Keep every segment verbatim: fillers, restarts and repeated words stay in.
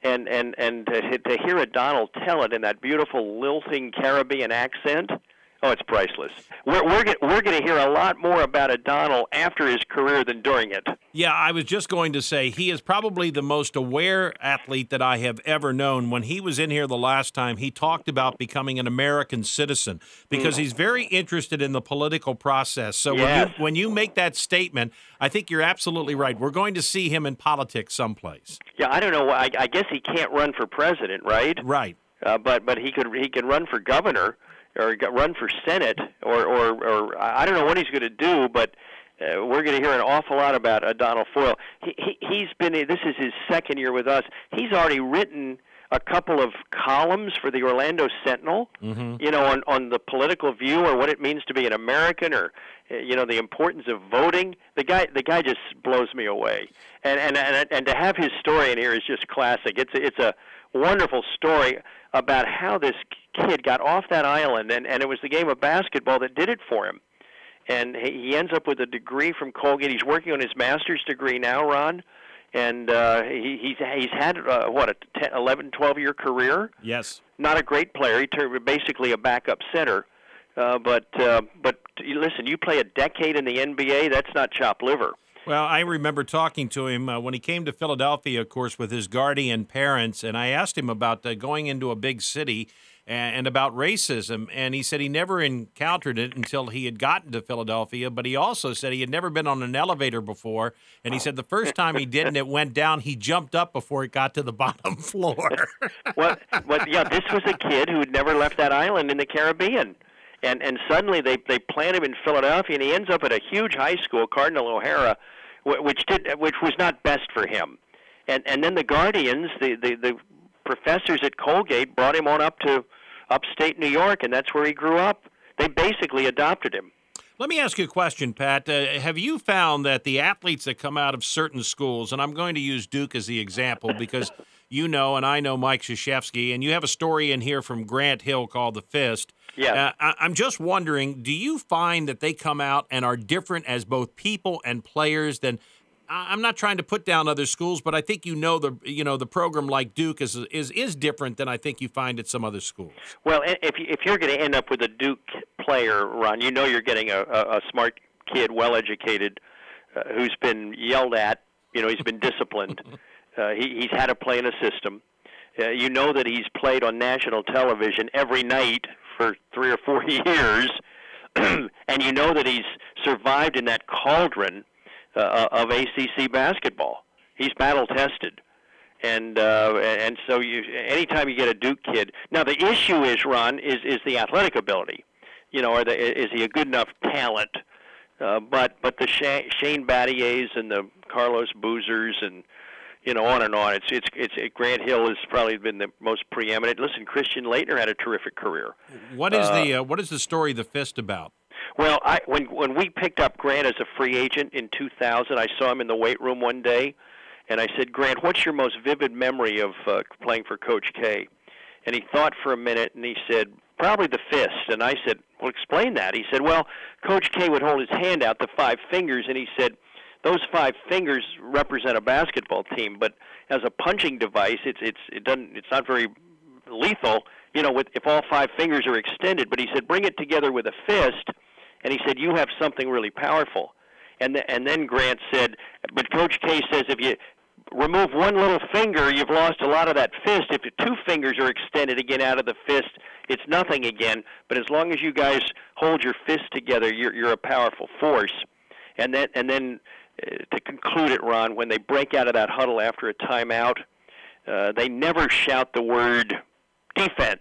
and and and to, to hear O'Donnell tell it in that beautiful lilting Caribbean accent. Oh, it's priceless. We're we're get, we're going to hear a lot more about O'Donnell after his career than during it. Yeah, I was just going to say he is probably the most aware athlete that I have ever known. When he was in here the last time, he talked about becoming an American citizen because mm. he's very interested in the political process. So yes. when you when you make that statement, I think you're absolutely right. We're going to see him in politics someplace. Yeah, I don't know. I, I guess he can't run for president, right? Right. Uh, but but he could he could run for governor. Or run for Senate, or, or, or I don't know what he's going to do, but uh, we're going to hear an awful lot about O'Donnell Foyle. He, he, he's been, this is his second year with us. He's already written a couple of columns for the Orlando Sentinel, mm-hmm. you know, on, on the political view or what it means to be an American, or you know, the importance of voting. The guy, the guy just blows me away. And and and, and to have his story in here is just classic. It's a, it's a wonderful story about how this kid got off that island, and, and it was the game of basketball that did it for him. And he, he ends up with a degree from Colgate. He's working on his master's degree now, Ron, and uh, he, he's he's had, uh, what, a ten, eleven, twelve-year career? Yes. Not a great player. He turned basically a backup center. Uh, but, uh, but listen, you play a decade in the N B A, that's not chopped liver. Well, I remember talking to him uh, when he came to Philadelphia, of course, with his guardian parents, and I asked him about uh, going into a big city and, and about racism, and he said he never encountered it until he had gotten to Philadelphia, but he also said he had never been on an elevator before, and he said the first time he did and it went down, he jumped up before it got to the bottom floor. well, well, yeah, this was a kid who had never left that island in the Caribbean. And and suddenly they, they plant him in Philadelphia, and he ends up at a huge high school, Cardinal O'Hara, which did which was not best for him. And and then the guardians, the, the, the professors at Colgate, brought him on up to upstate New York, and that's where he grew up. They basically adopted him. Let me ask you a question, Pat. Uh, have you found that the athletes that come out of certain schools, and I'm going to use Duke as the example because you know and I know Mike Krzyzewski, and you have a story in here from Grant Hill called The Fist. Yeah. Uh, I'm just wondering, do you find that they come out and are different as both people and players than – I'm not trying to put down other schools, but I think you know the you know the program like Duke is is is different than I think you find at some other schools. Well, if you, if you're going to end up with a Duke player, Ron, you know you're getting a, a, a smart kid, well-educated, uh, who's been yelled at. You know, he's been disciplined. uh, he, he's had to play in a system. Uh, you know that he's played on national television every night for three or four years, and you know that he's survived in that cauldron uh, of A C C basketball. He's battle-tested. And uh, and so you, anytime you get a Duke kid, now the issue is, Ron, is is the athletic ability. You know, are the, is he a good enough talent? Uh, but but the Shane Battiers and the Carlos Boozers and you know on and on. It's it's it's it, Grant Hill has probably been the most preeminent. Listen, Christian Laettner had a terrific career. What is uh, the uh, what is the story of The Fist about? Well, I when when we picked up Grant as a free agent in two thousand, I saw him in the weight room one day. And I said, Grant, what's your most vivid memory of uh, playing for Coach K? And he thought for a minute, and he said, probably the fist. And I said, well, explain that. He said, well, Coach K would hold his hand out, the five fingers, and he said, those five fingers represent a basketball team, but as a punching device, it's it's it doesn't it's not very lethal, you know, with if all five fingers are extended. But he said, bring it together with a fist, and he said, you have something really powerful. And the, and then Grant said, but Coach K says if you remove one little finger, you've lost a lot of that fist. If two fingers are extended again out of the fist, it's nothing again. But as long as you guys hold your fists together, you're you're a powerful force. And then and then uh, to conclude it, Ron, when they break out of that huddle after a timeout, uh, they never shout the word defense,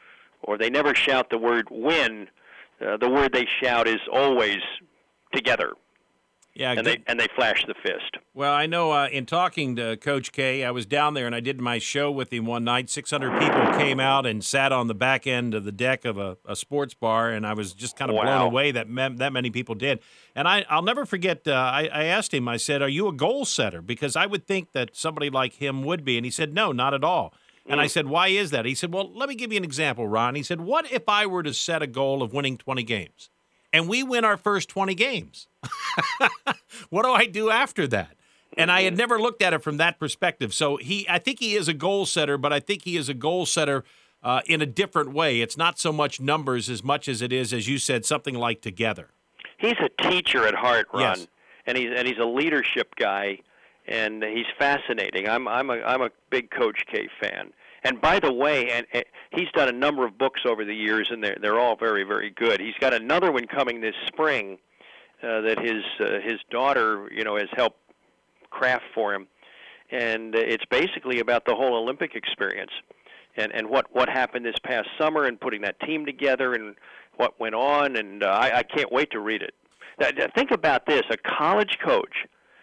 or they never shout the word win. Uh, the word they shout is always together. Yeah, and they and they flash the fist. Well, I know uh, in talking to Coach K, I was down there and I did my show with him one night. six hundred people came out and sat on the back end of the deck of a, a sports bar, and I was just kind of wow. blown away that me- that many people did. And I, I'll never forget, uh, I, I asked him, I said, are you a goal setter? Because I would think that somebody like him would be. And he said, no, not at all. And mm. I said, why is that? He said, well, let me give you an example, Ron. He said, what if I were to set a goal of winning twenty games? And we win our first twenty games. What do I do after that? And I had never looked at it from that perspective. So he, I think he is a goal setter, but I think he is a goal setter uh, in a different way. It's not so much numbers as much as it is, as you said, something like together. He's a teacher at heart, Ron, yes. and he's and he's a leadership guy, and he's fascinating. I'm I'm a I'm a big Coach K fan. And by the way, and, and he's done a number of books over the years, and they're they're all very very good. He's got another one coming this spring uh, that his uh, his daughter, you know, has helped craft for him, and it's basically about the whole Olympic experience, and and what what happened this past summer, and putting that team together, and what went on, and uh, I, I can't wait to read it. Now, think about this: a college coach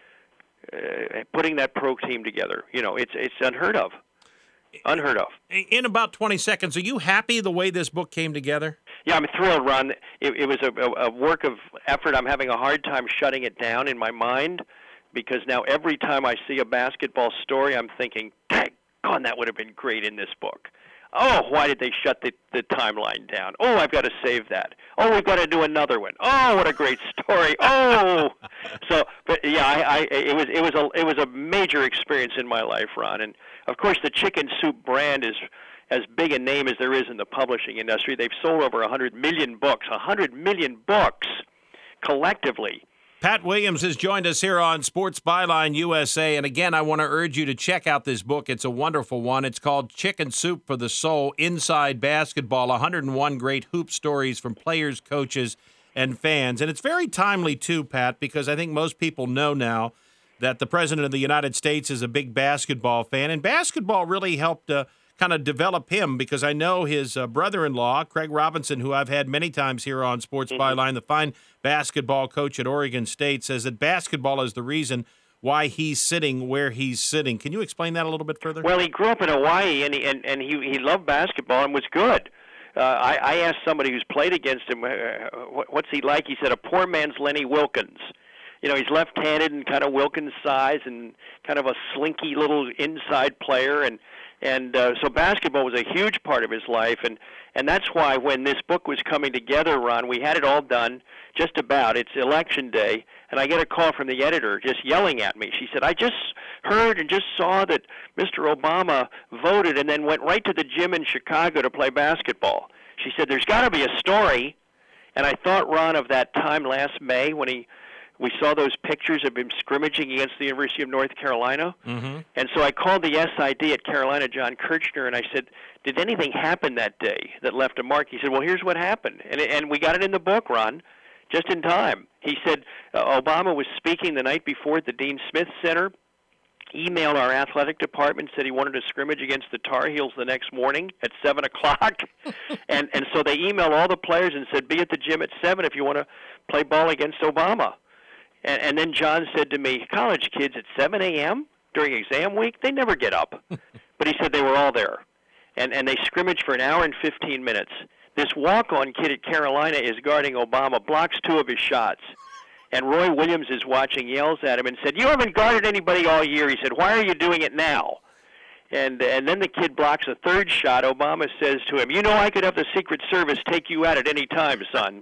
uh, putting that pro team together. You know, it's it's unheard of, unheard of. In about twenty seconds, are you happy the way this book came together? Yeah, I'm thrilled, Ron. It, it was a, a work of effort. I'm having a hard time shutting it down in my mind, because now every time I see a basketball story, I'm thinking, dang, God, that would have been great in this book. Oh, why did they shut the, the timeline down? Oh, I've got to save that. Oh, we've got to do another one. Oh, what a great story. Oh, so, but yeah, I, I, it was it was a it was a major experience in my life, Ron. And of course, the Chicken Soup brand is as big a name as there is in the publishing industry. They've sold over one hundred million books. one hundred million books collectively. Pat Williams has joined us here on Sports Byline U S A. And again, I want to urge you to check out this book. It's a wonderful one. It's called Chicken Soup for the Soul, Inside Basketball, one hundred one Great Hoop Stories from Players, Coaches, and Fans. And it's very timely, too, Pat, because I think most people know now that the President of the United States is a big basketball fan. And basketball really helped uh, kind of develop him, because I know his uh, brother-in-law, Craig Robinson, who I've had many times here on Sports mm-hmm. Byline, the fine basketball coach at Oregon State, says that basketball is the reason why he's sitting where he's sitting. Can you explain that a little bit further? Well, he grew up in Hawaii, and he, and, and he, he loved basketball and was good. Uh, I, I asked somebody who's played against him, uh, what, what's he like? He said, a poor man's Lenny Wilkens. You know, he's left-handed and kind of Wilkins size and kind of a slinky little inside player, and And uh, so basketball was a huge part of his life, and, and that's why when this book was coming together, Ron, we had it all done just about. It's election day, and I get a call from the editor just yelling at me. She said, I just heard and just saw that Mister Obama voted and then went right to the gym in Chicago to play basketball. She said, there's got to be a story. And I thought, Ron, of that time last May when he we saw those pictures of him scrimmaging against the University of North Carolina. Mm-hmm. And so I called the S I D at Carolina, John Kirchner, and I said, did anything happen that day that left a mark? He said, well, here's what happened. And, and we got it in the book, Ron, just in time. He said uh, Obama was speaking the night before at the Dean Smith Center, emailed our athletic department, said he wanted to scrimmage against the Tar Heels the next morning at seven o'clock. and, and so they emailed all the players and said, be at the gym at seven if you want to play ball against Obama. And, and then John said to me, college kids at seven a.m. during exam week, they never get up. But he said they were all there. And, and they scrimmaged for an hour and fifteen minutes. This walk-on kid at Carolina is guarding Obama, blocks two of his shots. And Roy Williams is watching, yells at him and said, you haven't guarded anybody all year. He said, why are you doing it now? And and then the kid blocks a third shot. Obama says to him, you know I could have the Secret Service take you out at any time, son.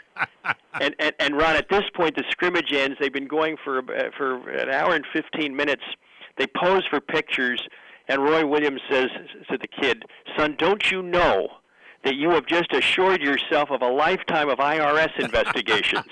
and, and and Ron, at this point, the scrimmage ends. They've been going for uh, for an hour and fifteen minutes. They pose for pictures, and Roy Williams says to the kid, son, don't you know that you have just assured yourself of a lifetime of I R S investigations?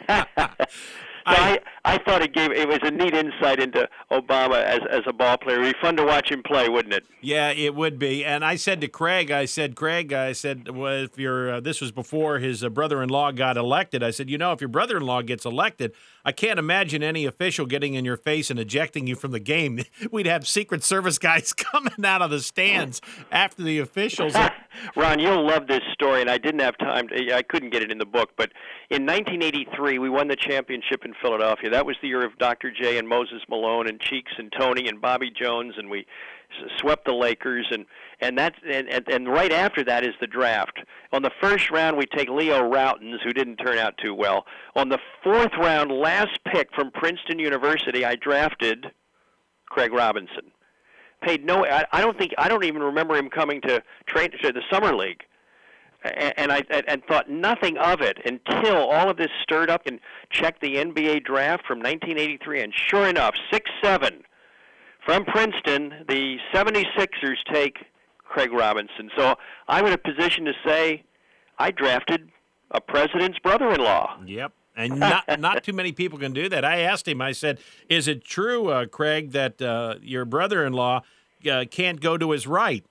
So I, I thought it gave it was a neat insight into Obama as as a ball player. It would be fun to watch him play, wouldn't it? Yeah, it would be. And I said to Craig, I said, Craig, I said, well, if you're, uh, this was before his uh, brother-in-law got elected. I said, you know, if your brother-in-law gets elected, I can't imagine any official getting in your face and ejecting you from the game. We'd have Secret Service guys coming out of the stands after the officials. Ron, you'll love this story, and I didn't have time. To, I couldn't get it in the book, but in nineteen eighty-three, we won the championship in Philadelphia. That was the year of Doctor J and Moses Malone and Cheeks and Tony and Bobby Jones, and we swept the Lakers. And and that and, and, and right after that is the draft. On the first round, we take Leo Routens, who didn't turn out too well. On the fourth round, last pick from Princeton University, I drafted Craig Robinson. Paid no. I, I don't think. I don't even remember him coming to train to the summer league. and, and I and, and thought nothing of it until all of this stirred up and checked the N B A draft from nineteen eighty-three, and sure enough, six seven from Princeton, the seventy-sixers take Craig Robinson. So I'm in a position to say I drafted a president's brother-in-law. Yep. And not not too many people can do that. I asked him, I said, is it true, uh, Craig, that uh, your brother-in-law uh, can't go to his right?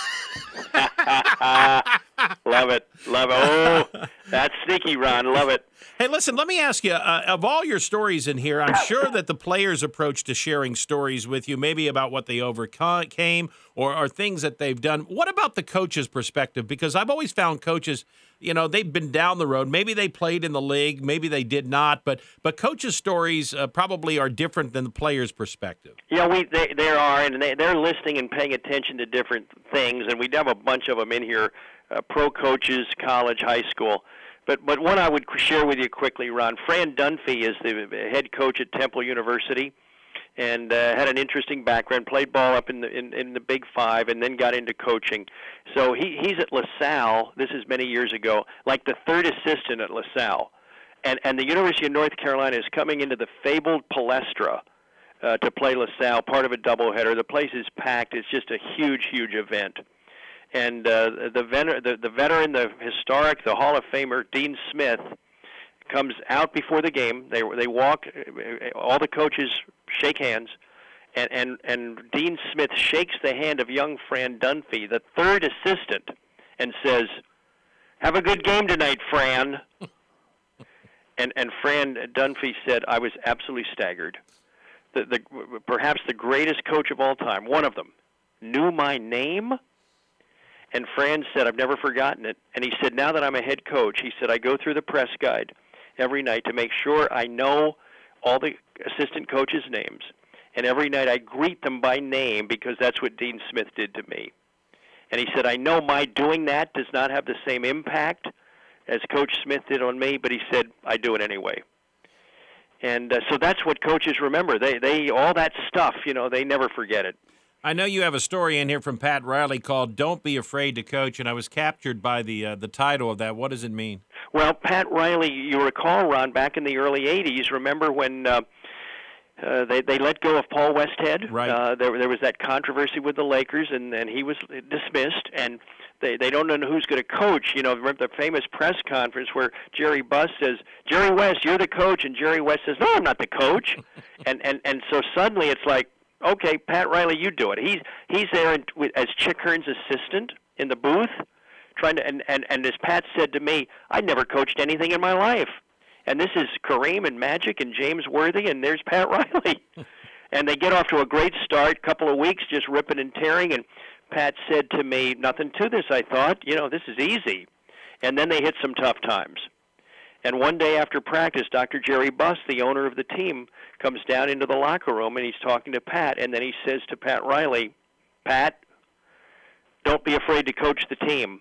Love it. Love it. Oh, that's sneaky, Ron. Love it. Hey, listen, let me ask you, uh, of all your stories in here, I'm sure that the players' approach to sharing stories with you, maybe about what they overcame or, or things that they've done. What about the coach's perspective? Because I've always found coaches, you know, they've been down the road. Maybe they played in the league, maybe they did not, but but coaches' stories uh, probably are different than the players' perspective. Yeah, we they, there are, and they, they're listening and paying attention to different things, and we have a bunch of them in here, uh, pro coaches, college, high school. But but one I would share with you quickly, Ron. Fran Dunphy is the head coach at Temple University, and uh, had an interesting background. Played ball up in the in, in the Big Five, and then got into coaching. So he he's at LaSalle. This is many years ago, like the third assistant at LaSalle, and and the University of North Carolina is coming into the fabled Palestra uh, to play LaSalle, part of a doubleheader. The place is packed. It's just a huge, huge event. And uh, the, ven- the the veteran, the historic, the Hall of Famer, Dean Smith, comes out before the game. They they walk, all the coaches shake hands, and, and, and Dean Smith shakes the hand of young Fran Dunphy, the third assistant, and says, "Have a good game tonight, Fran." and and Fran Dunphy said, "I was absolutely staggered. The, the perhaps the greatest coach of all time, one of them, knew my name." And Fran said, "I've never forgotten it." And he said, "Now that I'm a head coach," he said, "I go through the press guide every night to make sure I know all the assistant coaches' names. And every night I greet them by name because that's what Dean Smith did to me." And he said, "I know my doing that does not have the same impact as Coach Smith did on me, but he said, I do it anyway." And uh, so that's what coaches remember. They, they, all that stuff, you know, they never forget it. I know you have a story in here from Pat Riley called "Don't Be Afraid to Coach," and I was captured by the uh, the title of that. What does it mean? Well, Pat Riley, you recall, Ron, back in the early eighties, remember when uh, uh, they they let go of Paul Westhead? Right. Uh, there, there was that controversy with the Lakers, and, and he was dismissed, and they, they don't know who's going to coach. You know, remember the famous press conference where Jerry Buss says, "Jerry West, you're the coach," and Jerry West says, "No, I'm not the coach." and, and, and so suddenly it's like, okay, Pat Riley, you do it. He's he's there in, with, as Chick Hearn's assistant in the booth, trying to. And, and, and as Pat said to me, I never coached anything in my life. And this is Kareem and Magic and James Worthy, and there's Pat Riley. And they get off to a great start. Couple of weeks just ripping and tearing. And Pat said to me, "Nothing to this." I thought, you know, this is easy. And then they hit some tough times. And one day after practice, Doctor Jerry Buss, the owner of the team, comes down into the locker room, and he's talking to Pat, and then he says to Pat Riley, "Pat, don't be afraid to coach the team."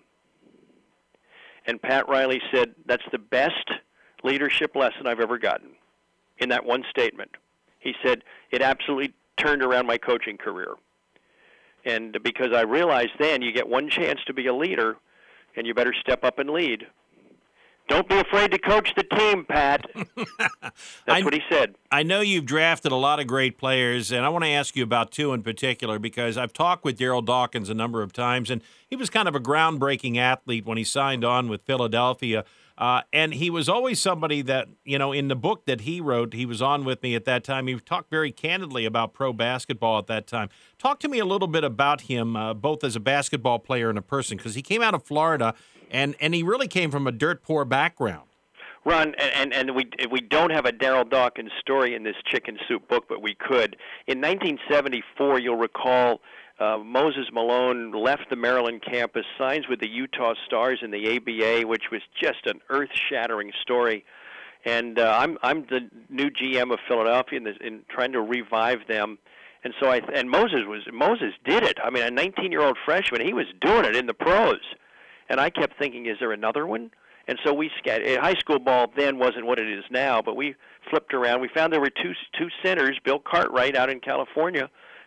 And Pat Riley said, "That's the best leadership lesson I've ever gotten," in that one statement. He said, "It absolutely turned around my coaching career." And because I realized then you get one chance to be a leader, and you better step up and lead. Don't be afraid to coach the team, Pat. That's I, what he said. I know you've drafted a lot of great players, and I want to ask you about two in particular because I've talked with Daryl Dawkins a number of times, and he was kind of a groundbreaking athlete when he signed on with Philadelphia. Uh, and he was always somebody that, you know, in the book that he wrote, he was on with me at that time. He talked very candidly about pro basketball at that time. Talk to me a little bit about him, uh, both as a basketball player and a person, because he came out of Florida, and, and he really came from a dirt poor background. Ron, and, and we we don't have a Daryl Dawkins story in this Chicken Soup book, but we could. In nineteen seventy-four, you'll recall, uh, Moses Malone left the Maryland campus, signs with the Utah Stars in the A B A, which was just an earth-shattering story. And uh, I'm I'm the new G M of Philadelphia in, this, in trying to revive them. And so I and Moses was Moses did it. I mean, a nineteen-year-old freshman, he was doing it in the pros. And I kept thinking, is there another one? And so we scattered. High school ball then wasn't what it is now, but we flipped around. We found there were two two centers, Bill Cartwright out in California,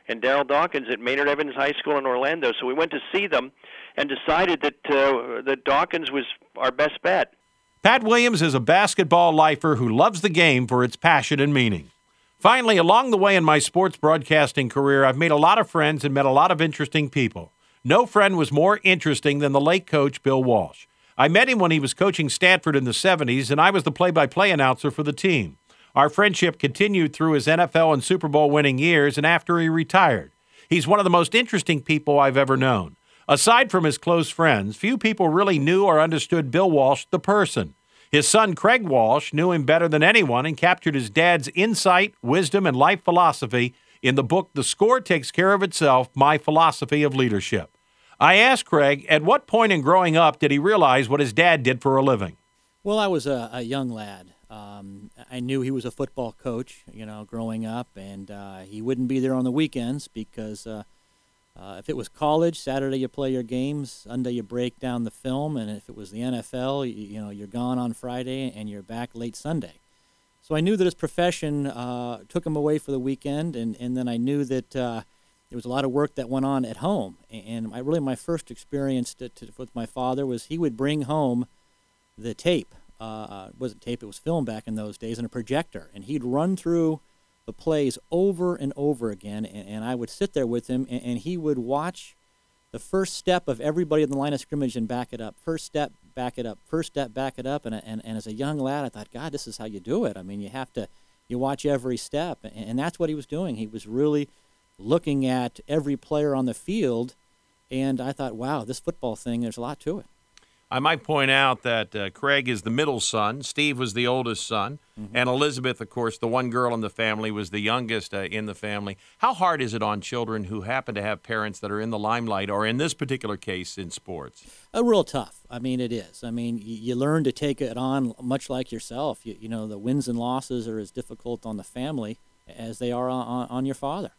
and Daryl Dawkins at Maynard Evans High School in Orlando. So we went to see them and decided that uh, that Dawkins was our best bet. Pat Williams is a basketball lifer who loves the game for its passion and meaning. Finally, along the way in my sports broadcasting career, I've made a lot of friends and met a lot of interesting people. No friend was more interesting than the late coach Bill Walsh. I met him when he was coaching Stanford in the seventies, and I was the play-by-play announcer for the team. Our friendship continued through his N F L and Super Bowl winning years and after he retired. He's one of the most interesting people I've ever known. Aside from his close friends, few people really knew or understood Bill Walsh, the person. His son, Craig Walsh, knew him better than anyone and captured his dad's insight, wisdom, and life philosophy in the book The Score Takes Care of Itself, My Philosophy of Leadership. I asked Craig, at what point in growing up did he realize what his dad did for a living? Well, I was a, a young lad. Um, I knew he was a football coach, you know, growing up, and uh, he wouldn't be there on the weekends because uh, uh, if it was college, Saturday you play your games, Sunday you break down the film, and if it was the N F L, you, you know, you're gone on Friday and you're back late Sunday. So I knew that his profession uh, took him away for the weekend, and, and then I knew that uh, there was a lot of work that went on at home. And I really, my first experience to, to, with my father was he would bring home the tape. Uh, it wasn't tape, it was film back in those days, and a projector. And he'd run through the plays over and over again, and, and I would sit there with him, and, and he would watch the first step of everybody in the line of scrimmage and back it up. First step, back it up. First step, back it up. And, and, and as a young lad, I thought, God, this is how you do it. I mean, you have to, you watch every step. And, and that's what he was doing. He was really looking at every player on the field, and I thought, wow, this football thing, there's a lot to it. I might point out that uh, Craig is the middle son, Steve was the oldest son, mm-hmm. and Elizabeth, of course, the one girl in the family, was the youngest uh, in the family. How hard is it on children who happen to have parents that are in the limelight, or in this particular case, in sports? Uh, real tough. I mean, it is. I mean, you, you learn to take it on much like yourself. You, you know, the wins and losses are as difficult on the family as they are on, on your father.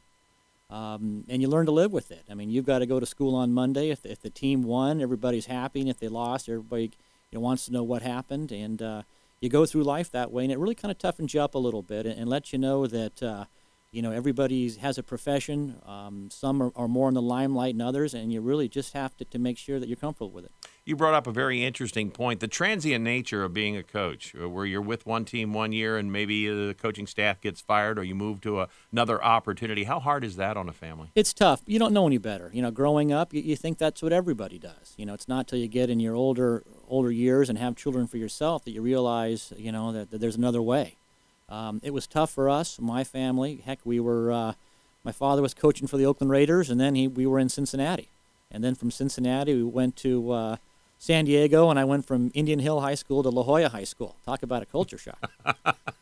Um, and you learn to live with it. I mean, you've got to go to school on Monday. If, if the team won, everybody's happy, and if they lost, everybody you know, wants to know what happened. And uh, you go through life that way, and it really kind of toughens you up a little bit and, and lets you know that uh, you know everybody has a profession. Um, some are, are more in the limelight than others, and you really just have to, to make sure that you're comfortable with it. You brought up a very interesting point, the transient nature of being a coach, where you're with one team one year and maybe the coaching staff gets fired or you move to a, another opportunity. How hard is that on a family? It's tough. You don't know any better. You know, growing up, you, you think that's what everybody does. You know, it's not till you get in your older older years and have children for yourself that you realize, you know, that, that there's another way. Um, it was tough for us, my family. Heck, we were, uh, my father was coaching for the Oakland Raiders, and then he we were in Cincinnati. And then from Cincinnati, we went to uh, San Diego, and I went from Indian Hill High School to La Jolla High School. Talk about a culture shock.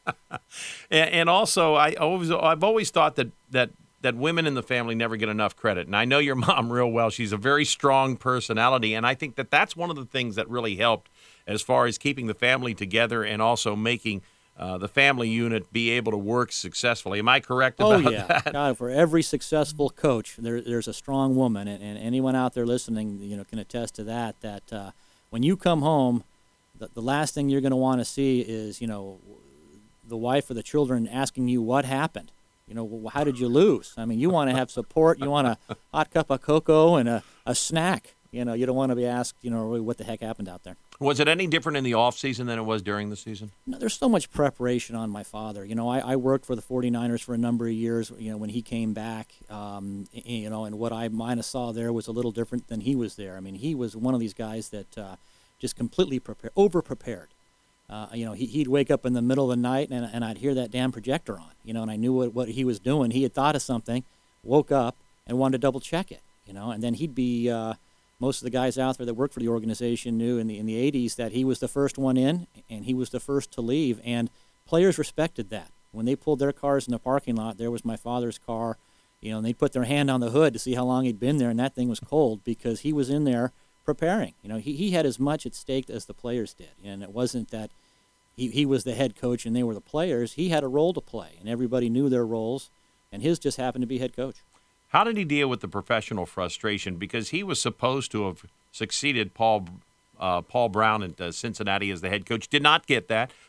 and, and also, I always, I've always thought that, that that women in the family never get enough credit. And I know your mom real well. She's a very strong personality, and I think that that's one of the things that really helped as far as keeping the family together and also making uh, the family unit be able to work successfully. Am I correct about oh, yeah. that? God, for every successful coach, there, there's a strong woman, and, and anyone out there listening, you know, can attest to that, that uh, when you come home, the, the last thing you're going to want to see is, you know, the wife or the children asking you what happened. You know, well, how did you lose? I mean, you want to have support. You want a hot cup of cocoa and a, a snack. You know, you don't want to be asked, you know, what the heck happened out there. Was it any different in the off season than it was during the season? No, there's so much preparation on my father. You know, I, I worked for the forty-niners for a number of years, you know, when he came back, um, you know, and what I might have saw there was a little different than he was there. I mean, he was one of these guys that uh, just completely prepared, over-prepared. Uh, you know, he, he'd wake up in the middle of the night, and, and I'd hear that damn projector on, you know, and I knew what, what he was doing. He had thought of something, woke up, and wanted to double-check it, you know, and then he'd be uh, – most of the guys out there that worked for the organization knew in the in the eighties that he was the first one in and he was the first to leave, and players respected that. When they pulled their cars in the parking lot, there was my father's car, you know, and they'd put their hand on the hood to see how long he'd been there, and that thing was cold because he was in there preparing. You know, he, he had as much at stake as the players did, and it wasn't that he, he was the head coach and they were the players. He had a role to play, and everybody knew their roles, and his just happened to be head coach. How did he deal with the professional frustration? Because he was supposed to have succeeded Paul uh, Paul Brown at uh, Cincinnati as the head coach. Did not get that.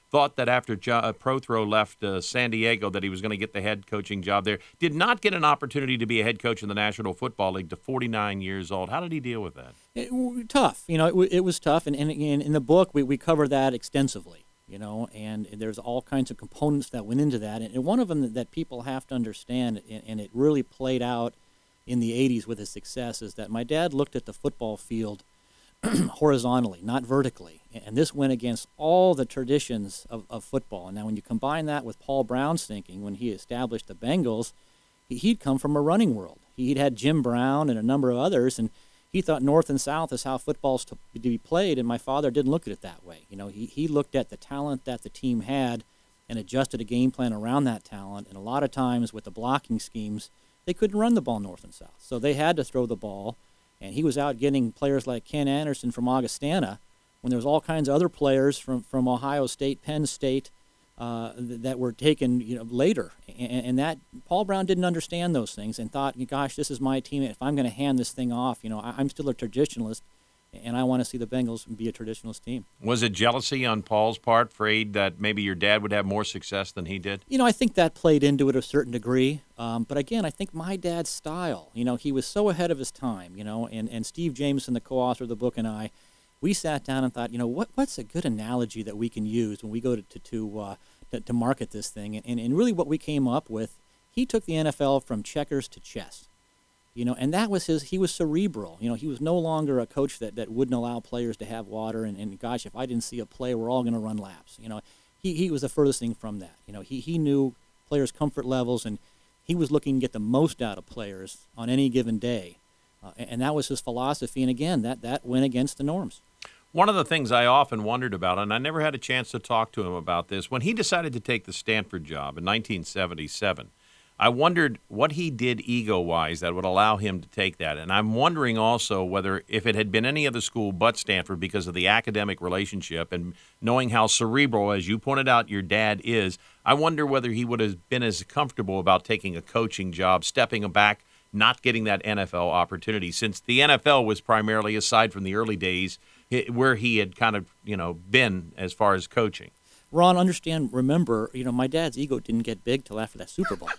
thought that after jo- uh, Prothro left uh, San Diego that he was going to get the head coaching job there. Did not get an opportunity to be a head coach in the National Football League to forty-nine years old. How did he deal with that? It, w- tough, you know. It, w- it was tough, and, and, and in the book we, we cover that extensively, you know. And there's all kinds of components that went into that, and one of them that, that people have to understand, and, and it really played out in the eighties with his success, is that my dad looked at the football field horizontally, not vertically. And this went against all the traditions of, of football. And now when you combine that with Paul Brown's thinking, when he established the Bengals, he, he'd come from a running world. He'd had Jim Brown and a number of others, and he thought north and south is how football's to, to be played, and my father didn't look at it that way. You know, he, he looked at the talent that the team had and adjusted a game plan around that talent. And a lot of times with the blocking schemes, they couldn't run the ball north and south. So they had to throw the ball. And he was out getting players like Ken Anderson from Augustana when there was all kinds of other players from, from Ohio State, Penn State, uh, th- that were taken, you know, later. And, and that Paul Brown didn't understand those things and thought, gosh, this is my team. If I'm going to hand this thing off, you know, I, I'm still a traditionalist, and I want to see the Bengals be a traditionalist team. Was it jealousy on Paul's part, afraid that maybe your dad would have more success than he did? You know, I think that played into it to a certain degree. Um, but again, I think my dad's style, you know, he was so ahead of his time, you know, and, and Steve Jameson, the co-author of the book, and I, we sat down and thought, you know, what what's a good analogy that we can use when we go to to to, uh, to, to market this thing? And, and, and really what we came up with, he took the N F L from checkers to chess. You know, and that was his, he was cerebral. You know, he was no longer a coach that, that wouldn't allow players to have water. And, and gosh, if I didn't see a play, we're all going to run laps. You know, he, he was the furthest thing from that. You know, he, he knew players' comfort levels, and he was looking to get the most out of players on any given day. Uh, and, and that was his philosophy. And again, that, that went against the norms. One of the things I often wondered about, and I never had a chance to talk to him about this, when he decided to take the Stanford job in nineteen seventy-seven, I wondered what he did ego-wise that would allow him to take that. And I'm wondering also whether if it had been any other school but Stanford, because of the academic relationship and knowing how cerebral, as you pointed out, your dad is, I wonder whether he would have been as comfortable about taking a coaching job, stepping back, not getting that N F L opportunity, since the N F L was primarily, aside from the early days, where he had kind of, you know, been as far as coaching. Ron, understand, remember, you know, my dad's ego didn't get big till after that Super Bowl.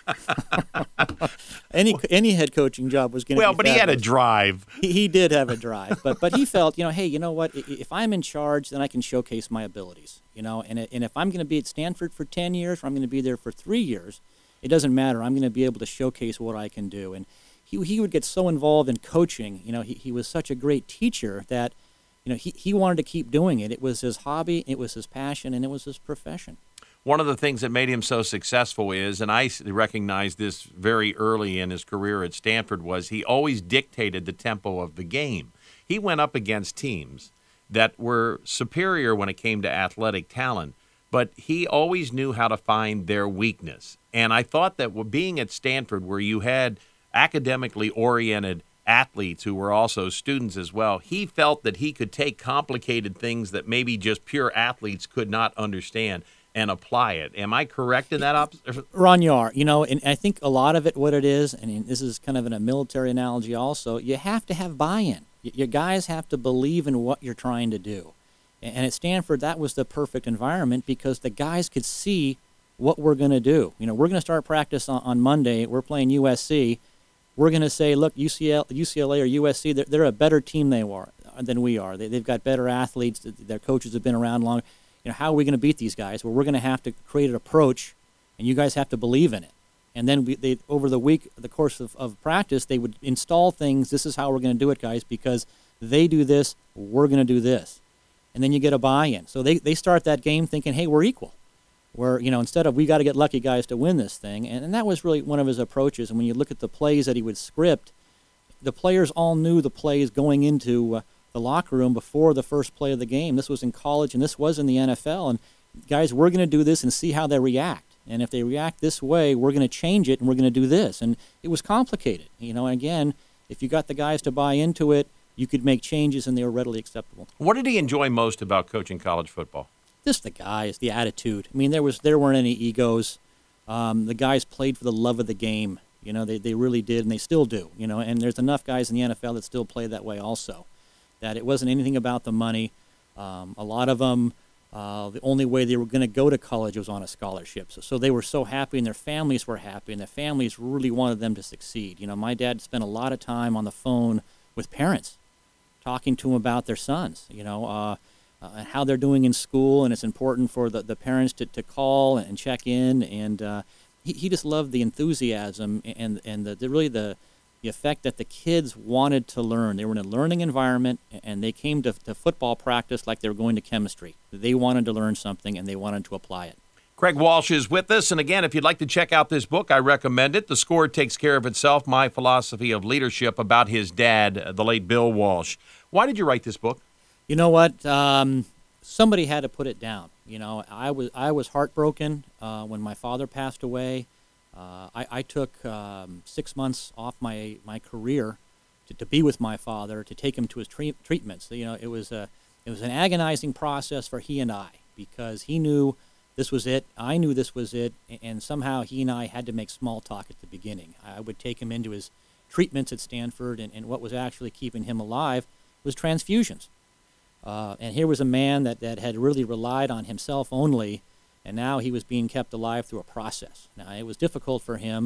any any head coaching job was going to well, be but fabulous. He had a drive. He, he did have a drive, but but he felt, you know, hey, you know what? If I'm in charge, then I can showcase my abilities, you know. And and if I'm going to be at Stanford for ten years, or I'm going to be there for three years, it doesn't matter. I'm going to be able to showcase what I can do. And he he would get so involved in coaching. You know, he he was such a great teacher that, you know, he, he wanted to keep doing it. It was his hobby, it was his passion, and it was his profession. One of the things that made him so successful is, and I recognized this very early in his career at Stanford, was he always dictated the tempo of the game. He went up against teams that were superior when it came to athletic talent, but he always knew how to find their weakness. And I thought that being at Stanford, where you had academically oriented athletes who were also students as well, he felt that he could take complicated things that maybe just pure athletes could not understand and apply it. Am I correct in that? Op- Ron, you are. You know, and I think a lot of it, what it is, and this is kind of in a military analogy also, you have to have buy-in. Your guys have to believe in what you're trying to do. And at Stanford, that was the perfect environment because the guys could see what we're going to do. You know, we're going to start practice on, on Monday. We're playing U S C. We're going to say, look, U C L, U C L A or U S C, they're, they're a better team they are, than we are. They, they've got better athletes. Their coaches have been around long. You know, how are we going to beat these guys? Well, we're going to have to create an approach, and you guys have to believe in it. And then we, they, over the week, the course of, of practice, they would install things. This is how we're going to do it, guys, because they do this, we're going to do this. And then you get a buy-in. So they, they start that game thinking, hey, we're equal. Where, you know, instead of we got to get lucky guys to win this thing. And, and that was really one of his approaches. And when you look at the plays that he would script, the players all knew the plays going into uh, the locker room before the first play of the game. This was in college and this was in the N F L. And guys, we're going to do this and see how they react. And if they react this way, we're going to change it and we're going to do this. And it was complicated. You know, and again, if you got the guys to buy into it, you could make changes and they were readily acceptable. What did he enjoy most about coaching college football? Just the guys, the attitude. I mean, there was there weren't any egos. Um, the guys played for the love of the game. You know, they, they really did, and they still do. You know, and there's enough guys in the N F L that still play that way also. That it wasn't anything about the money. Um, a lot of them Uh, the only way they were going to go to college was on a scholarship. So, so they were so happy, and their families were happy, and their families really wanted them to succeed. You know, my dad spent a lot of time on the phone with parents, talking to them about their sons, you know, uh, uh, and how they're doing in school, and it's important for the, the parents to, to call and check in. And uh, he, he just loved the enthusiasm and, and the, the really the, the effect that the kids wanted to learn. They were in a learning environment, and they came to, to football practice like they were going to chemistry. They wanted to learn something, and they wanted to apply it. Craig Walsh is with us, and again, if you'd like to check out this book, I recommend it. The Score Takes Care of Itself, My Philosophy of Leadership, about his dad, the late Bill Walsh. Why did you write this book? You know what? Um, somebody had to put it down. You know, I was I was heartbroken uh, when my father passed away. Uh, I, I took um, six months off my, my career to, to be with my father, to take him to his tre- treatments. You know, it was a it was an agonizing process for he and I, because he knew this was it. I knew this was it, and somehow he and I had to make small talk at the beginning. I would take him into his treatments at Stanford, and, and what was actually keeping him alive was transfusions. Uh, and here was a man that, that had really relied on himself only, and now he was being kept alive through a process. Now, it was difficult for him.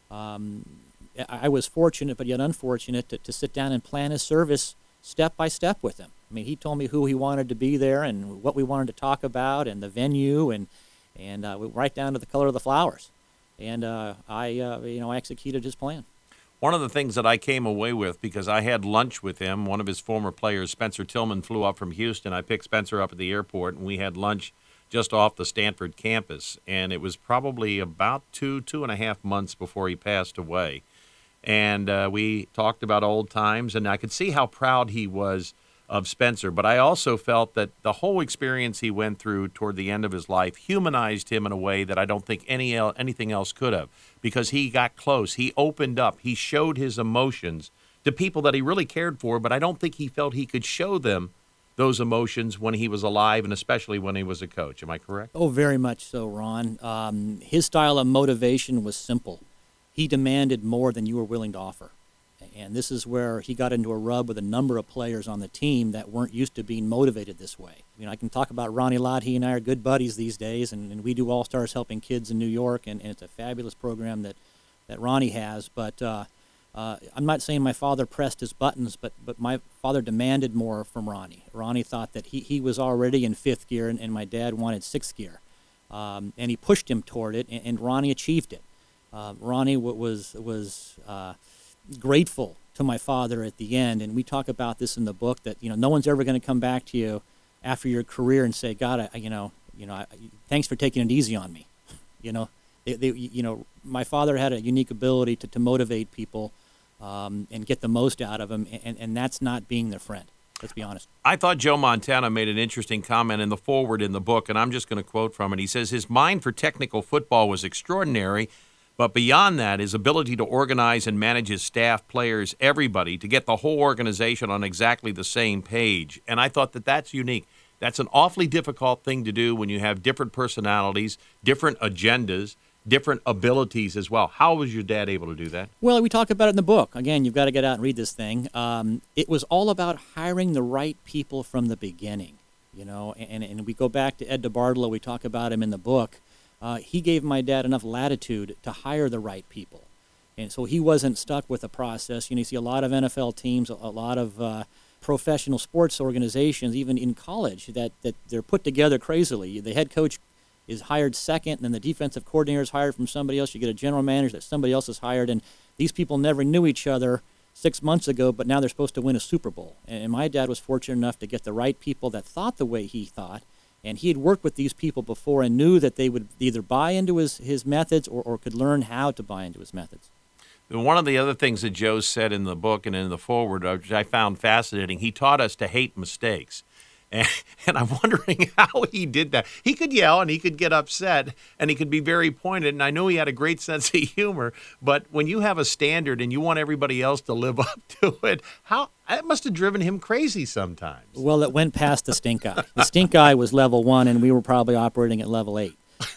Um, I, I was fortunate, but yet unfortunate, to, to sit down and plan his service step by step with him. I mean, he told me who he wanted to be there and what we wanted to talk about and the venue, and and uh, right down to the color of the flowers. And uh, I, uh, you know, I executed his plan. One of the things that I came away with, because I had lunch with him, one of his former players, Spencer Tillman, flew up from Houston. I picked Spencer up at the airport, and we had lunch just off the Stanford campus. And it was probably about two, two and a half months before he passed away. And uh, we talked about old times, and I could see how proud he was of Spencer. But I also felt that the whole experience he went through toward the end of his life humanized him in a way that I don't think any el- anything else could have, because he got close. He opened up. He showed his emotions to people that he really cared for, but I don't think he felt he could show them those emotions when he was alive, and especially when he was a coach. Am I correct? Oh, very much so, Ron. Um, his style of motivation was simple. He demanded more than you were willing to offer. And this is where he got into a rub with a number of players on the team that weren't used to being motivated this way. You know, I can talk about Ronnie Lott. He and I are good buddies these days, and, and we do All-Stars helping kids in New York, and, and it's a fabulous program that, that Ronnie has. But uh, uh, I'm not saying my father pressed his buttons, but, but my father demanded more from Ronnie. Ronnie thought that he, he was already in fifth gear, and, and my dad wanted sixth gear. Um, and he pushed him toward it, and, and Ronnie achieved it. Uh, Ronnie w- was, was uh, grateful to my father at the end, and we talk about this in the book, that, you know, no one's ever going to come back to you after your career and say, God, I, you know, you know, I, thanks for taking it easy on me. You know, they, they, you know, my father had a unique ability to, to motivate people um, and get the most out of them, and, and that's not being their friend. Let's be honest. I thought Joe Montana made an interesting comment in the foreword in the book, and I'm just going to quote from it. He says, his mind for technical football was extraordinary, but beyond that, his ability to organize and manage his staff, players, everybody, to get the whole organization on exactly the same page. And I thought that that's unique. That's an awfully difficult thing to do when you have different personalities, different agendas, different abilities as well. How was your dad able to do that? Well, we talk about it in the book. Again, you've got to get out and read this thing. Um, it was all about hiring the right people from the beginning, you know, and, and we go back to Ed DeBartolo. We talk about him in the book. Uh, he gave my dad enough latitude to hire the right people. And so he wasn't stuck with a process. You know, you see a lot of N F L teams, a lot of uh, professional sports organizations, even in college, that, that they're put together crazily. The head coach is hired second, and then the defensive coordinator is hired from somebody else. You get a general manager that somebody else is hired, and these people never knew each other six months ago, but now they're supposed to win a Super Bowl. And my dad was fortunate enough to get the right people that thought the way he thought, and he had worked with these people before and knew that they would either buy into his, his methods or, or could learn how to buy into his methods. One of the other things that Joe said in the book and in the foreword, which I found fascinating, he taught us to hate mistakes. And, and I'm wondering how he did that. He could yell and he could get upset and he could be very pointed. And I know he had a great sense of humor. But when you have a standard and you want everybody else to live up to it, how that must have driven him crazy sometimes. Well, it went past the stink eye. The stink eye was level one, and we were probably operating at level eight.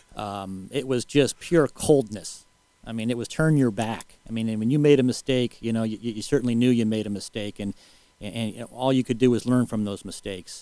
Um, it was just pure coldness. I mean, it was turn your back. I mean, and when you made a mistake, you know, you, you certainly knew you made a mistake, and and, and you know, all you could do was learn from those mistakes.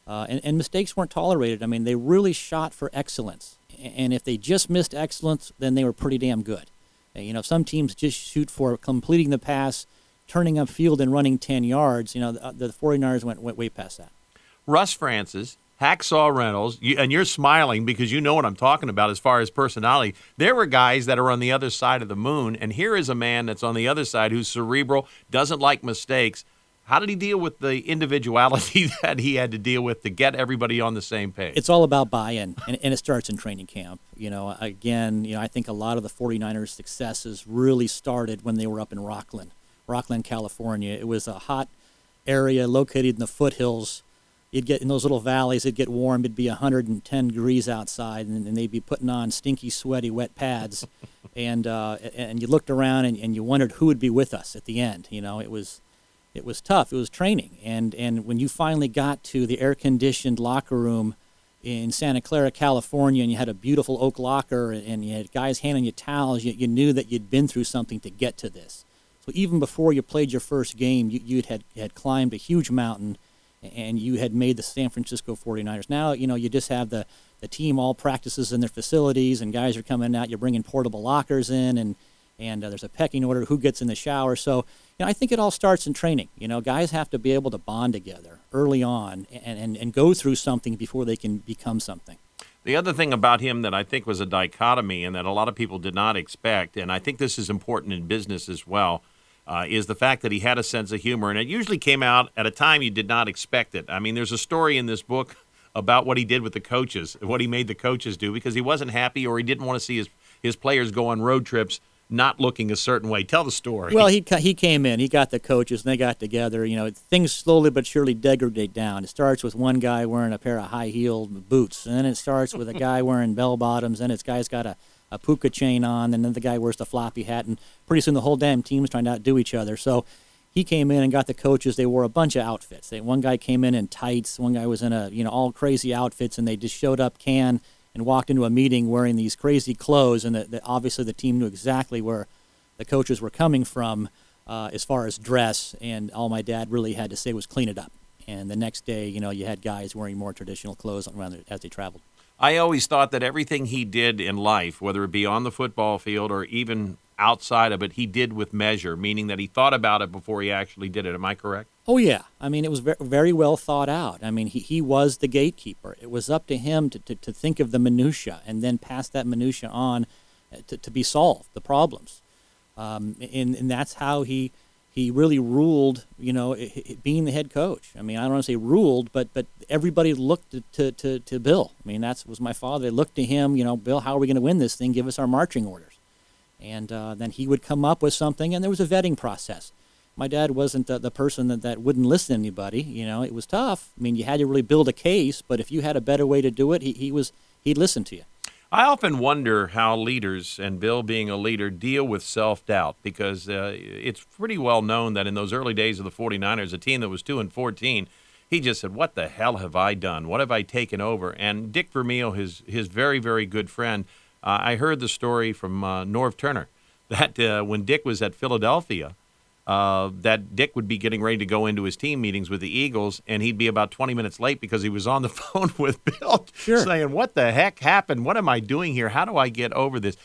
Uh, and, and mistakes weren't tolerated. I mean, they really shot for excellence. And if they just missed excellence, then they were pretty damn good. And, you know, some teams just shoot for completing the pass, turning up field and running ten yards. You know, the, the 49ers went, went way past that. Russ Francis, Hacksaw Reynolds, you, and you're smiling because you know what I'm talking about as far as personality. There were guys that are on the other side of the moon, and here is a man that's on the other side who's cerebral, doesn't like mistakes. How did he deal with the individuality that he had to deal with to get everybody on the same page? It's all about buy-in, and, and it starts in training camp. You know, again, you know, I think a lot of the 49ers' successes really started when they were up in Rockland, Rockland, California. It was a hot area located in the foothills. You'd get in those little valleys, it'd get warm, it'd be one hundred ten degrees outside, and, and they'd be putting on stinky, sweaty, wet pads. and uh, and you looked around and, and you wondered who would be with us at the end. You know, it was it was tough. It was training. And, and when you finally got to the air-conditioned locker room in Santa Clara, California, and you had a beautiful oak locker and, and you had guys handing you towels, you, you knew that you'd been through something to get to this. So even before you played your first game, you you had, had climbed a huge mountain, and you had made the San Francisco 49ers. Now, you know, you just have the, the team all practices in their facilities, and guys are coming out. You're bringing portable lockers in, and, and uh, there's a pecking order who gets in the shower. So, you know, I think it all starts in training. You know, guys have to be able to bond together early on and, and, and go through something before they can become something. The other thing about him that I think was a dichotomy and that a lot of people did not expect, and I think this is important in business as well, Uh, is the fact that he had a sense of humor, and it usually came out at a time you did not expect it. I mean, there's a story in this book about what he did with the coaches, what he made the coaches do, because he wasn't happy or he didn't want to see his, his players go on road trips not looking a certain way. Tell the story. Well, he he came in, he got the coaches, and they got together. You know, things slowly but surely degrade down. It starts with one guy wearing a pair of high-heeled boots, and then it starts with a guy wearing bell-bottoms, and it's guy's got a a puka chain on, and then the guy wears the floppy hat, and pretty soon the whole damn team is trying to outdo each other. So he came in and got the coaches. They wore a bunch of outfits. They, one guy came in in tights. One guy was in a, you know, all crazy outfits, and they just showed up can and walked into a meeting wearing these crazy clothes, and the, the, obviously the team knew exactly where the coaches were coming from uh, as far as dress, and all my dad really had to say was clean it up. And the next day, you know, you had guys wearing more traditional clothes around as they traveled. I always thought that everything he did in life, whether it be on the football field or even outside of it, he did with measure, meaning that he thought about it before he actually did it. Am I correct? Oh, yeah. I mean, it was very, very well thought out. I mean, he, he was the gatekeeper. It was up to him to, to, to think of the minutia and then pass that minutia on to, to be solved, the problems. Um, and, and that's how he he really ruled, you know, it, it, being the head coach. I mean, I don't want to say ruled, but but everybody looked to, to, to, to Bill. I mean, that was my father. They looked to him, you know, Bill, how are we going to win this thing? Give us our marching orders. And uh, then he would come up with something, and there was a vetting process. My dad wasn't the, the person that, that wouldn't listen to anybody. You know, it was tough. I mean, you had to really build a case, but if you had a better way to do it, he, he was, he'd listen to you. I often wonder how leaders, and Bill being a leader, deal with self-doubt, because uh, it's pretty well known that in those early days of the 49ers, a team that was two and fourteen, he just said, what the hell have I done? What have I taken over? And Dick Vermeil, his his very, very good friend, uh, I heard the story from uh, Norv Turner that uh, when Dick was at Philadelphia, uh, that Dick would be getting ready to go into his team meetings with the Eagles, and he'd be about twenty minutes late because he was on the phone with Bill Sure. saying, what the heck happened? What am I doing here? How do I get over this?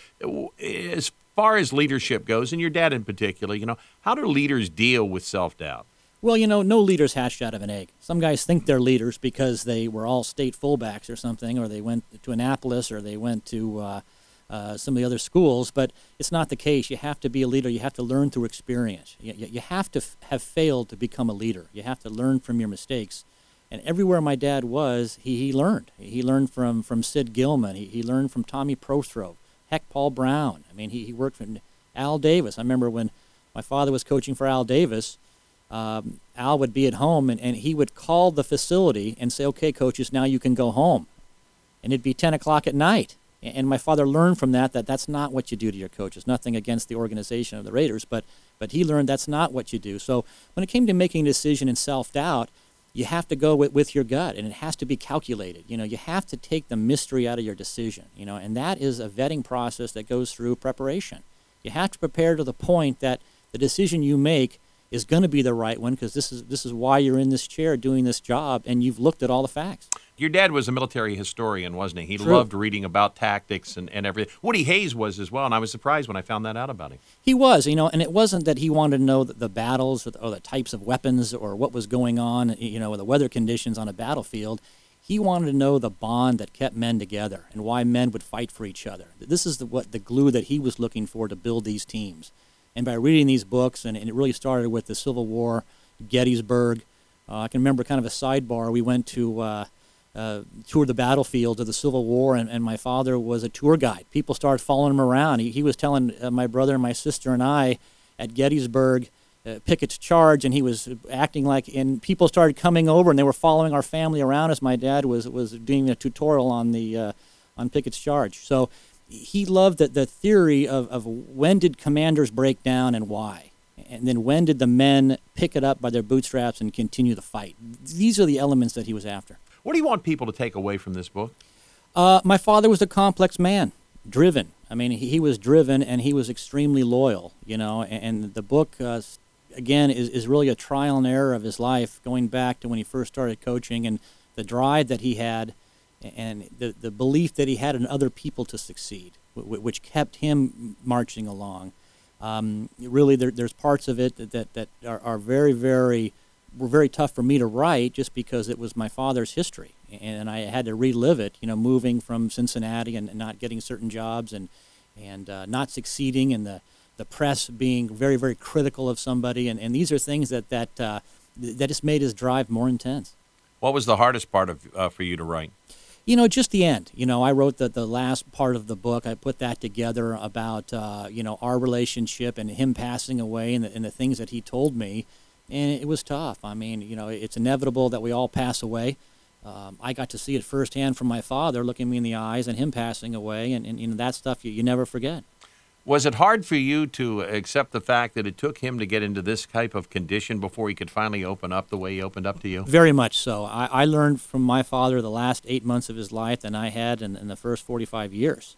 As far as leadership goes, and your dad in particular, you know, how do leaders deal with self-doubt? Well, you know, no leader's hatched out of an egg. Some guys think they're leaders because they were all state fullbacks or something, or they went to Annapolis, or they went to uh, uh, some of the other schools, but it's not the case. You have to be a leader. You have to learn through experience. You, you have to f- have failed to become a leader. You have to learn from your mistakes. And everywhere my dad was, he, he learned. He learned from, from Sid Gilman. He, he learned from Tommy Prothro. Heck, Paul Brown. I mean, he, he worked for Al Davis. I remember when my father was coaching for Al Davis, um, Al would be at home, and, and he would call the facility and say, okay, coaches, now you can go home. And it'd be ten o'clock at night. And my father learned from that that that's not what you do to your coaches. Nothing against the organization of the Raiders, but but he learned that's not what you do. So when it came to making a decision in self-doubt, you have to go with, with your gut, and it has to be calculated. You know, you have to take the mystery out of your decision, you know, and that is a vetting process that goes through preparation. You have to prepare to the point that the decision you make is going to be the right one, because this is this is why you're in this chair doing this job, and you've looked at all the facts. Your dad was a military historian, wasn't he? He True. loved reading about tactics and, and everything. Woody Hayes was as well, and I was surprised when I found that out about him. He was, you know, and it wasn't that he wanted to know the, the battles or the, or the types of weapons or what was going on, you know, the weather conditions on a battlefield. He wanted to know the bond that kept men together and why men would fight for each other. This is the, what the glue that he was looking for to build these teams. And by reading these books, and, and it really started with the Civil War, Gettysburg. Uh, I can remember kind of a sidebar. We went to uh, uh, tour the battlefields of the Civil War, and, and my father was a tour guide. People started following him around. He, he was telling uh, my brother and my sister and I at Gettysburg, uh, Pickett's charge, and he was acting like, and people started coming over, and they were following our family around as my dad was was doing a tutorial on the uh, on Pickett's charge. So he loved the, the theory of, of when did commanders break down and why, and then when did the men pick it up by their bootstraps and continue the fight. These are the elements that he was after. What do you want people to take away from this book? Uh, my father was a complex man, driven. I mean, he, he was driven, and he was extremely loyal, you know, and, and the book, uh, again, is, is really a trial and error of his life, going back to when he first started coaching and the drive that he had and the, the belief that he had in other people to succeed, w- which kept him marching along. Um, really, there, there's parts of it that, that, that are, are very, very, were very tough for me to write just because it was my father's history. And I had to relive it, you know, moving from Cincinnati and not getting certain jobs and, and uh, not succeeding, and the, the press being very, very critical of somebody. And, and these are things that, that, uh, that just made his drive more intense. What was the hardest part of uh, for you to write? You know, just the end. You know, I wrote the, the last part of the book. I put that together about, uh, you know, our relationship and him passing away and the, and the things that he told me. And it was tough. I mean, you know, it's inevitable that we all pass away. Um, I got to see it firsthand from my father looking me in the eyes and him passing away. And, and you know, that stuff you, you never forget. Was it hard for you to accept the fact that it took him to get into this type of condition before he could finally open up the way he opened up to you? Very much so. I, I learned from my father the last eight months of his life than I had in, in the first forty-five years.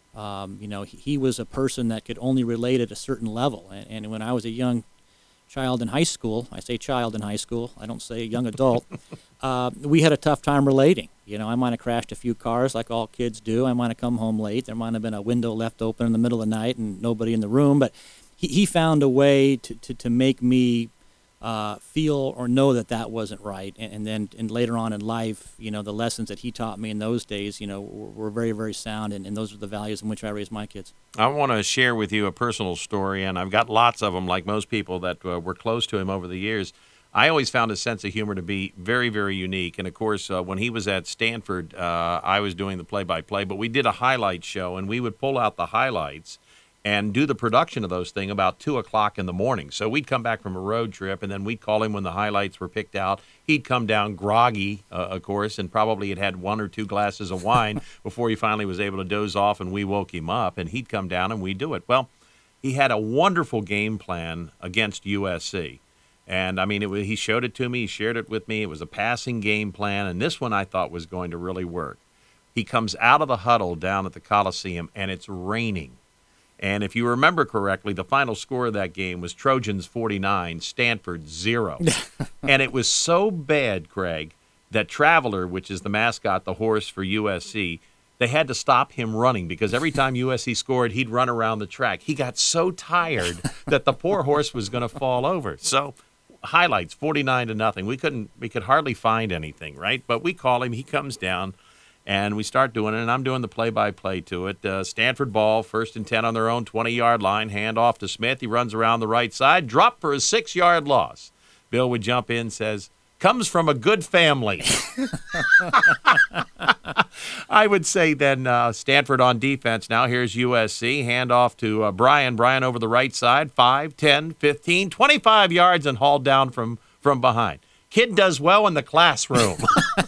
Um, you know, he, he was a person that could only relate at a certain level. And, and when I was a young child in high school, I say child in high school, I don't say young adult, uh, we had a tough time relating. You know, I might have crashed a few cars like all kids do. I might have come home late. There might have been a window left open in the middle of the night and nobody in the room. But he, he found a way to, to, to make me uh, feel or know that that wasn't right. And, and then and later on in life, you know, the lessons that he taught me in those days, you know, were, were very, very sound. And, and those are the values in which I raised my kids. I want to share with you a personal story, and I've got lots of them, like most people that uh, were close to him over the years. I always found his sense of humor to be very, very unique. And, of course, uh, when he was at Stanford, uh, I was doing the play-by-play. But we did a highlight show, and we would pull out the highlights and do the production of those things about two o'clock in the morning. So we'd come back from a road trip, and then we'd call him when the highlights were picked out. He'd come down groggy, uh, of course, and probably had had one or two glasses of wine before he finally was able to doze off, and we woke him up. And he'd come down, and we'd do it. Well, he had a wonderful game plan against U S C. And, I mean, it was, he showed it to me. He shared it with me. It was a passing game plan, and this one I thought was going to really work. He comes out of the huddle down at the Coliseum, and it's raining. And if you remember correctly, the final score of that game was Trojans forty-nine, Stanford zero. And it was so bad, Craig, that Traveler, which is the mascot, the horse for U S C, they had to stop him running because every time U S C scored, he'd run around the track. He got so tired that the poor horse was going to fall over. So highlights, forty-nine to nothing. We couldn't, we could hardly find anything, right? But we call him, he comes down, and we start doing it, and I'm doing the play-by-play to it. Uh, Stanford ball, first and ten on their own twenty-yard line, hand off to Smith. He runs around the right side, drop for a six-yard loss. Bill would jump in, says, comes from a good family. I would say then uh, Stanford on defense. Now here's U S C. Hand off to uh, Brian. Brian over the right side. five, ten, fifteen, twenty-five yards and hauled down from, from behind. Kid does well in the classroom.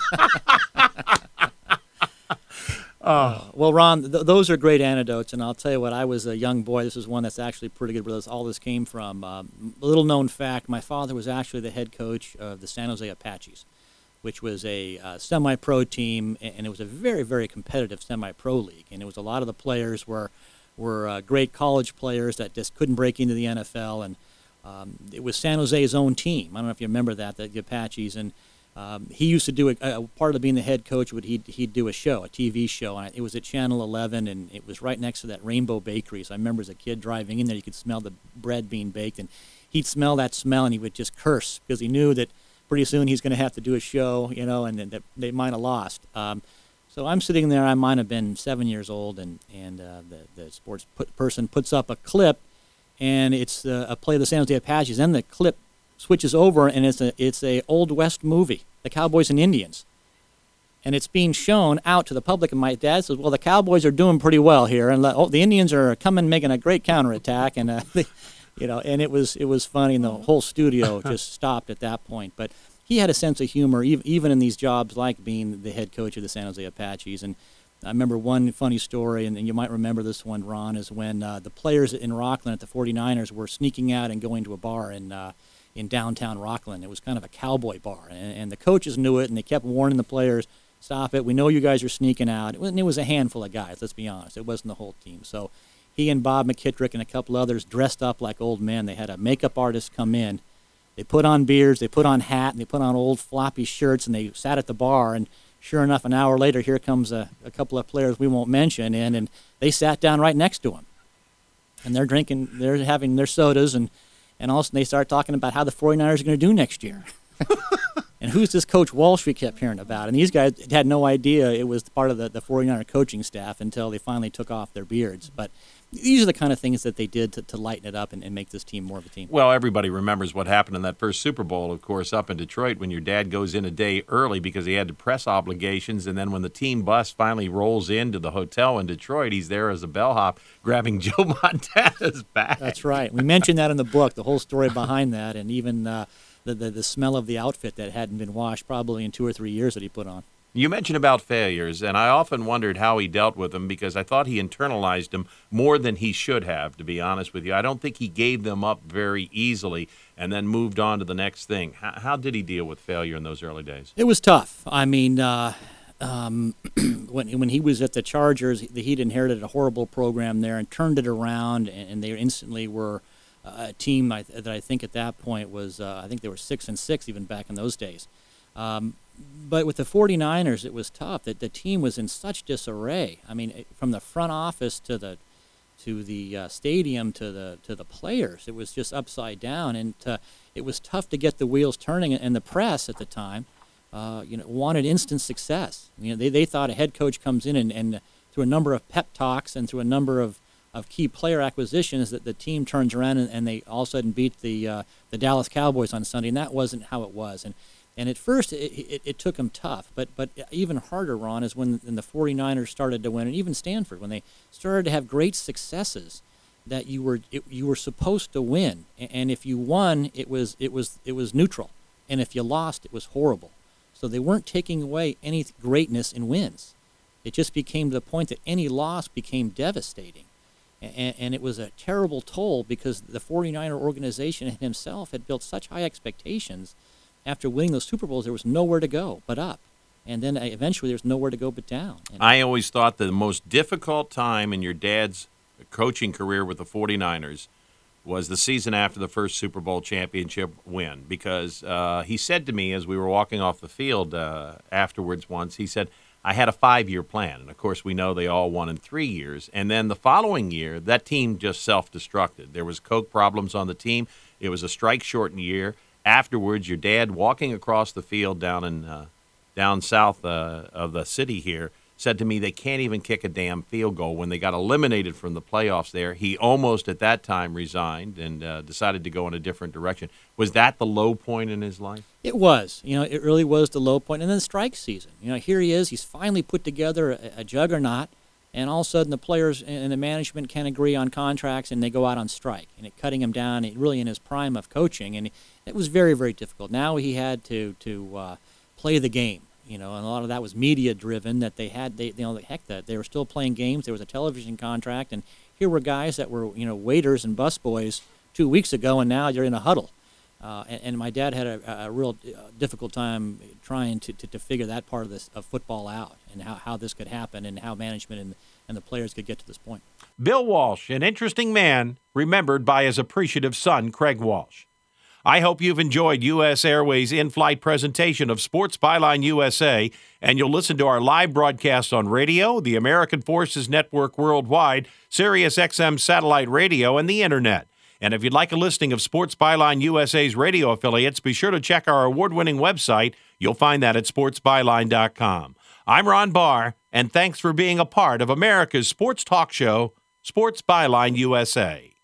Uh, well, Ron, th- those are great anecdotes, and I'll tell you what, I was a young boy. This is one that's actually pretty good where this, all this came from. Um, a little-known fact, my father was actually the head coach of the San Jose Apaches, which was a uh, semi-pro team, and it was a very, very competitive semi-pro league. And it was a lot of the players were, were uh, great college players that just couldn't break into the N F L. And Um, it was San Jose's own team. I don't know if you remember that, the, the Apaches. And um, he used to do a, a part of being the head coach. Would he'd, he'd do a show, a T V show, and it was at Channel eleven, and it was right next to that Rainbow Bakery. So I remember as a kid driving in there, you could smell the bread being baked, and he'd smell that smell, and he would just curse because he knew that pretty soon he's going to have to do a show, you know, and that they might have lost. Um, so I'm sitting there. I might have been seven years old, and and uh, the the sports put, person puts up a clip, and it's uh, a play of the San Jose Apaches. Then the clip switches over, and it's a it's a Old West movie, the Cowboys and Indians, and it's being shown out to the public. And my dad says, "Well, the Cowboys are doing pretty well here, and oh, the Indians are coming, making a great counterattack." And uh, they, you know, and it was it was funny, and the whole studio just stopped at that point. But he had a sense of humor, even in these jobs like being the head coach of the San Jose Apaches. And I remember one funny story, and, and you might remember this one, Ron, is when uh, the players in Rockland at the forty-niners were sneaking out and going to a bar in uh, in downtown Rockland. It was kind of a cowboy bar, and, and the coaches knew it, and they kept warning the players, "Stop it! We know you guys are sneaking out." It was, and it was a handful of guys. Let's be honest; it wasn't the whole team. So he and Bob McKittrick and a couple others dressed up like old men. They had a makeup artist come in. They put on beards, they put on hat, and they put on old floppy shirts, and they sat at the bar. And sure enough, an hour later, here comes a, a couple of players we won't mention in, and they sat down right next to him. And they're drinking, they're having their sodas, and, and all of a sudden they start talking about how the forty-niners are going to do next year. And who's this Coach Walsh we kept hearing about? And these guys had no idea it was part of the, the forty-niner coaching staff until they finally took off their beards. But these are the kind of things that they did to, to lighten it up and, and make this team more of a team. Well, everybody remembers what happened in that first Super Bowl, of course, up in Detroit when your dad goes in a day early because he had press obligations. And then when the team bus finally rolls into the hotel in Detroit, he's there as a bellhop grabbing Joe Montana's bag. That's right. We mentioned that in the book, the whole story behind that, and even uh, the, the, the smell of the outfit that hadn't been washed probably in two or three years that he put on. You mentioned about failures, and I often wondered how he dealt with them because I thought he internalized them more than he should have, to be honest with you. I don't think he gave them up very easily and then moved on to the next thing. How, how did he deal with failure in those early days? It was tough. I mean, uh, um, when when he was at the Chargers, he'd inherited a horrible program there and turned it around, and, and they instantly were uh, a team I, that I think at that point was, uh, I think they were six and six even back in those days. Um, But with the forty-niners, it was tough. That the team was in such disarray. I mean, from the front office to the to the uh, stadium to the to the players, it was just upside down, and to, it was tough to get the wheels turning. And the press at the time, uh, you know, wanted instant success. You know, they they thought a head coach comes in and, and through a number of pep talks and through a number of, of key player acquisitions, that the team turns around and, and they all of a sudden beat the uh, the Dallas Cowboys on Sunday, and that wasn't how it was. And And at first, it, it, it took them tough, but but even harder, Ron, is when, when the forty-niners started to win, and even Stanford, when they started to have great successes that you were it, you were supposed to win, and if you won, it was it was it was neutral, and if you lost, it was horrible. So they weren't taking away any greatness in wins. It just became to the point that any loss became devastating, and, and it was a terrible toll because the forty-niner organization himself had built such high expectations. After winning those Super Bowls, there was nowhere to go but up. And then eventually there's nowhere to go but down. And I always thought the most difficult time in your dad's coaching career with the forty-niners was the season after the first Super Bowl championship win, because uh, he said to me as we were walking off the field uh, afterwards once, he said, I had a five-year plan. And, of course, we know they all won in three years. And then the following year, that team just self-destructed. There was coke problems on the team. It was a strike-shortened year. Afterwards, your dad, walking across the field down in uh, down south uh, of the city here, said to me they can't even kick a damn field goal. When they got eliminated from the playoffs there, he almost at that time resigned and uh, decided to go in a different direction. Was that the low point in his life? It was. You know, it really was the low point. And then the strike season. You know, here he is. He's finally put together a, a juggernaut, and all of a sudden the players and the management can't agree on contracts, and they go out on strike, and it cutting him down really in his prime of coaching. And it was very, very difficult. Now he had to to uh, play the game, you know, and a lot of that was media driven. That they had, they you know, heck, that they were still playing games. There was a television contract, and here were guys that were, you know, waiters and busboys two weeks ago, and now you're in a huddle. Uh, and, and my dad had a, a real uh, difficult time trying to, to, to figure that part of this of football out, and how, how this could happen, and how management and and the players could get to this point. Bill Walsh, an interesting man, remembered by his appreciative son, Craig Walsh. I hope you've enjoyed U S Airways' in-flight presentation of Sports Byline U S A, and you'll listen to our live broadcast on radio, the American Forces Network worldwide, Sirius X M satellite radio, and the Internet. And if you'd like a listing of Sports Byline U S A's radio affiliates, be sure to check our award-winning website. You'll find that at sports byline dot com. I'm Ron Barr, and thanks for being a part of America's sports talk show, Sports Byline U S A.